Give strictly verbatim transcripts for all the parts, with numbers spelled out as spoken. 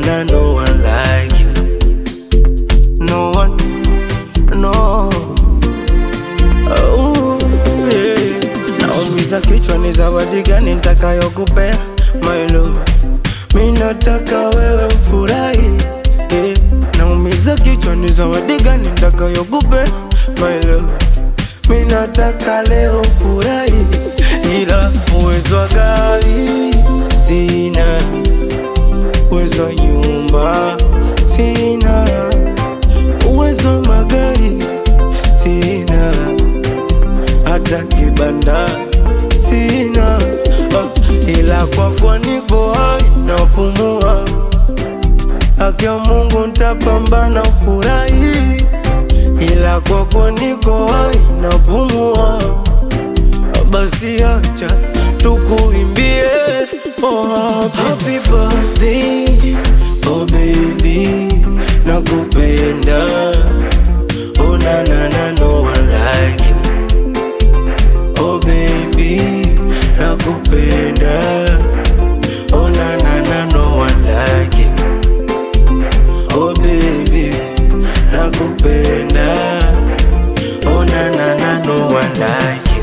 na no one like you. No one, no. Oh, yeah. Naumiza kichwa ni zawadi gani nitakayokupea my love. Mimi nataka wewe ufurahi, yeah. Naumiza kichwa ni zawadi gani nitakayokupea my love. Mimi nataka leo ufurahi, ila uwezo wa gari sina, uwezo wa nyumba sina, uwezo wa magari sina, hata kibanda sina, uh, ila kwa kwa niko hai napumua. Haki ya Mungu nitapambana ufurahi, ila kwa kwa niko hai napumua. Basi acha tukuimbie, oh happy birthday, oh baby, nakupenda, oh na na na no one like you. Oh baby, nakupenda, oh na na na no one like you. Oh baby, nakupenda, oh na na na no one like you.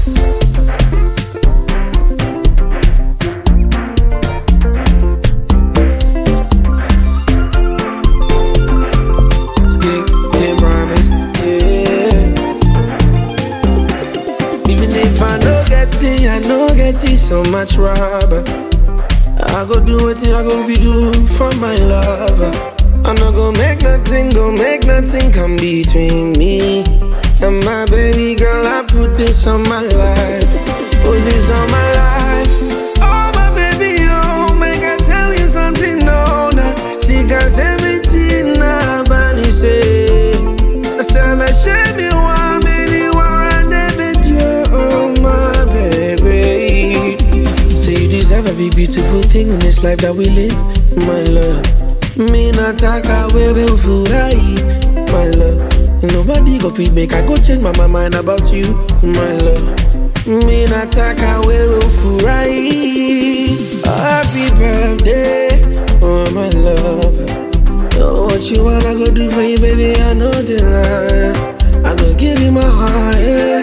I know get it so much rubber. I go do what I go be do for my lover. I'm not gonna make nothing, gonna make nothing come between me and my baby girl. I put this on my life, put this on my life. Oh my baby, oh, make I tell you something, no, no. She got seventeen now, but he say, I said, I should be one, baby, one, David, you, oh my baby. Say you deserve every beautiful thing in this life that we live, my love. Me not talk away with furahi, my love. And nobody go feel make I go change my, my mind about you, my love. Me not talk away with furahi. Happy birthday, oh my love. Oh, what you want I go do for you, baby, I know the lie. I go give you my heart, yeah.